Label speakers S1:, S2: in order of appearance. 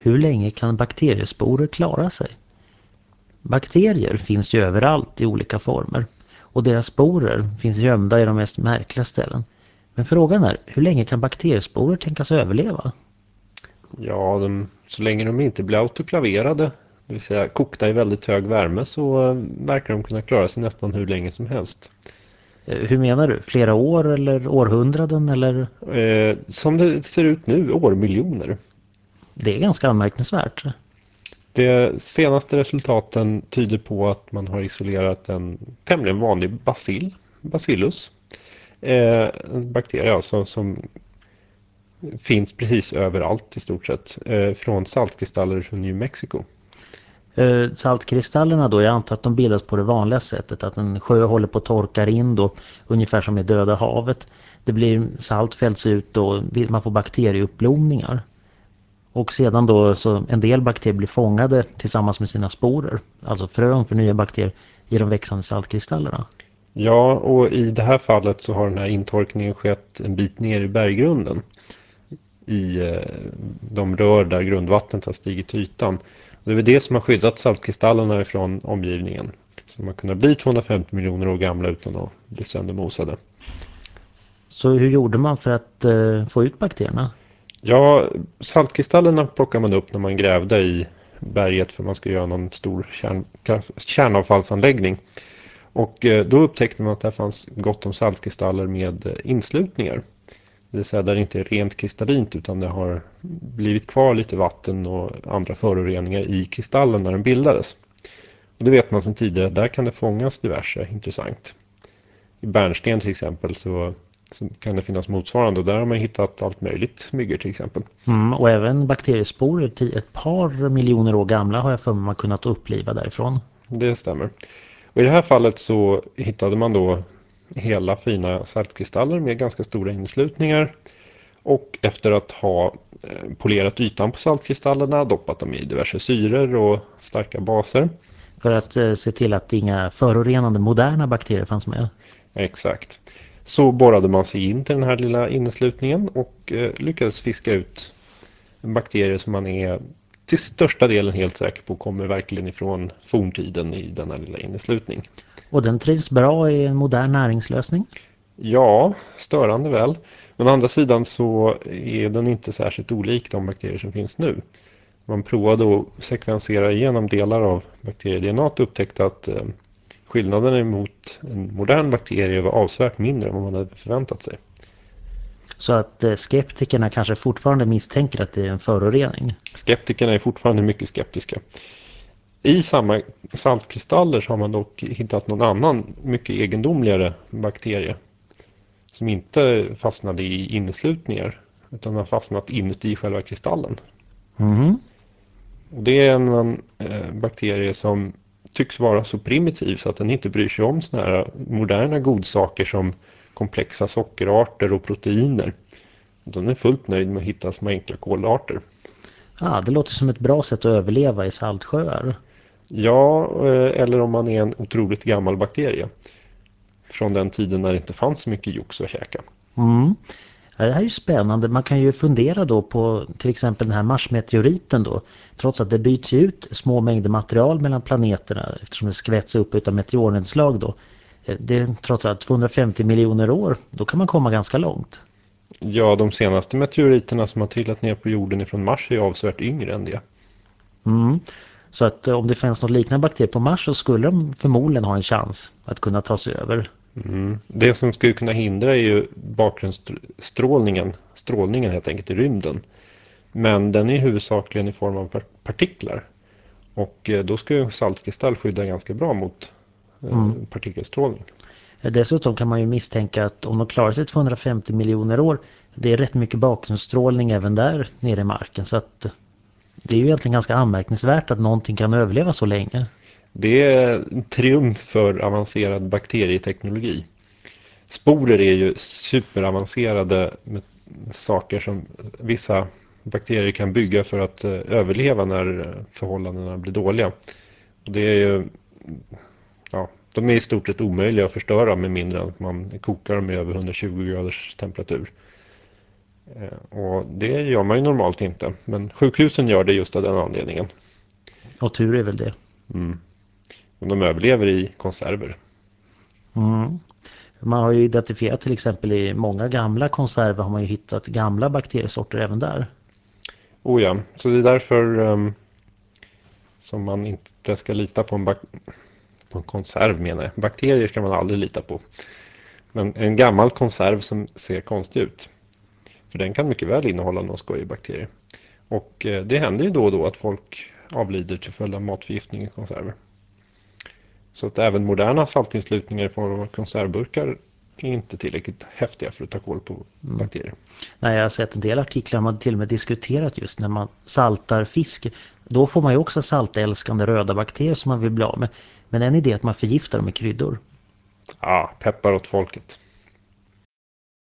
S1: Hur länge kan bakteriesporer klara sig? Bakterier finns ju överallt i olika former och deras sporer finns gömda i de mest märkliga ställen. Men frågan är, hur länge kan bakteriesporer tänkas överleva?
S2: Ja, så länge de inte blir autoklaverade, det vill säga kokta i väldigt hög värme, så verkar de kunna klara sig nästan hur länge som helst.
S1: Hur menar du? Flera år eller århundraden eller?
S2: Som det ser ut nu, årmiljoner.
S1: Det är ganska anmärkningsvärt.
S2: De senaste resultaten tyder på att man har isolerat en tämligen vanlig bacillus. En bakterie alltså som finns precis överallt i stort sett. Från saltkristaller från New Mexico.
S1: Saltkristallerna då, jag antar att de bildas på det vanliga sättet. Att en sjö håller på att torka in då, ungefär som i Döda havet. Det blir salt fälls ut och man får bakterieuppblomningar. Och sedan då så en del bakterier blir fångade tillsammans med sina sporer. Alltså frön för nya bakterier i de växande saltkristallerna.
S2: Ja, och i det här fallet så har den här intorkningen skett en bit ner i berggrunden. I de rör där grundvattnet har stigit till ytan. Och det är väl det som har skyddat saltkristallerna från omgivningen. Så de har kunnat bli 250 miljoner år gamla utan att bli söndermosade.
S1: Så hur gjorde man för att få ut bakterierna?
S2: Ja, saltkristallerna plockar man upp när man grävde i berget för man ska göra någon stor kärnavfallsanläggning. Och då upptäckte man att det fanns gott om saltkristaller med inslutningar. Det vill säga där det inte är rent kristallint utan det har blivit kvar lite vatten och andra föroreningar i kristallen när den bildades. Och det vet man sedan tidigare, där kan det fångas diverse intressant. I bärnsten till exempel så kan det finnas motsvarande och där har man hittat allt möjligt, myggor till exempel.
S1: Och även bakteriesporer till ett par miljoner år gamla har jag för mig man kunnat uppliva därifrån.
S2: Det stämmer. Och i det här fallet så hittade man då hela fina saltkristaller med ganska stora inslutningar. Och efter att ha polerat ytan på saltkristallerna, doppat dem i diverse syror och starka baser.
S1: För att se till att inga förorenande moderna bakterier fanns med.
S2: Exakt. Så borrade man sig in till den här lilla inneslutningen och lyckades fiska ut bakterier som man är till största delen helt säker på kommer verkligen ifrån forntiden i denna lilla inneslutning.
S1: Och den trivs bra i en modern näringslösning.
S2: Ja, störande väl. Men å andra sidan så är den inte särskilt olik de bakterier som finns nu. Man provade att sekvensera igenom delar av bakterie-DNA och upptäckte att skillnaden mot en modern bakterie var avsevärt mindre än vad man hade förväntat sig.
S1: Så att skeptikerna kanske fortfarande misstänker att det är en förorening.
S2: Skeptikerna är fortfarande mycket skeptiska. I samma saltkristaller så har man dock hittat någon annan mycket egendomligare bakterie som inte fastnade i inneslutningar utan har fastnat inuti själva kristallen.
S1: Mhm.
S2: Och det är en bakterie som tycks vara så primitiv så att den inte bryr sig om såna här moderna godsaker som komplexa sockerarter och proteiner. Den är fullt nöjd med att hitta små enkla kolarter.
S1: Det låter som ett bra sätt att överleva i saltsjöar.
S2: Ja, eller om man är en otroligt gammal bakterie. Från den tiden när det inte fanns så mycket jox att käka.
S1: Mm. Ja, det här är ju spännande. Man kan ju fundera då på till exempel den här Mars-meteoriten då. Trots att det byts ut små mängder material mellan planeterna eftersom det skvätts upp utav meteornedslag då. Det är trots allt 250 miljoner år. Då kan man komma ganska långt.
S2: Ja, de senaste meteoriterna som har trillat ner på jorden ifrån Mars är avsevärt yngre än det.
S1: Mm. Så att om det finns något liknande bakterier på Mars så skulle de förmodligen ha en chans att kunna ta sig över.
S2: Det som skulle kunna hindra är ju strålningen helt enkelt i rymden. Men den är huvudsakligen i form av partiklar. Och då ska ju saltkristall skydda ganska bra mot
S1: Mm.
S2: partikelstrålning.
S1: Dessutom kan man ju misstänka att om de klarar sig 250 miljoner år, det är rätt mycket bakgrundsstrålning även där nere i marken. Så att det är ju egentligen ganska anmärkningsvärt att någonting kan överleva så länge.
S2: Det är en triumf för avancerad bakterieteknologi. Sporer är ju superavancerade med saker som vissa bakterier kan bygga för att överleva när förhållandena blir dåliga. Och det är ju, ja, de är i stort sett omöjliga att förstöra med mindre än att man kokar dem i över 120 graders temperatur. Och det gör man ju normalt inte. Men sjukhusen gör det just av den anledningen.
S1: Och tur är väl det.
S2: Mm. Och de överlever i konserver.
S1: Mm. Man har ju identifierat till exempel i många gamla konserver har man ju hittat gamla bakteriesorter även där.
S2: Oh ja, så det är därför som man inte ska lita på på en konserv menar jag. Bakterier ska man aldrig lita på. Men en gammal konserv som ser konstig ut. För den kan mycket väl innehålla någon skojig bakterier. Och det händer ju då och då att folk avlider till följd av matförgiftning i konserver. Så att även moderna saltinslutningar i form av konservburkar är inte tillräckligt häftiga för att ta koll på bakterier.
S1: Nej, jag har sett en del artiklar man till och med diskuterat just när man saltar fisk. Då får man ju också saltälskande röda bakterier som man vill bli av med. Men en idé är att man förgiftar dem med kryddor.
S2: Ja, peppar åt folket.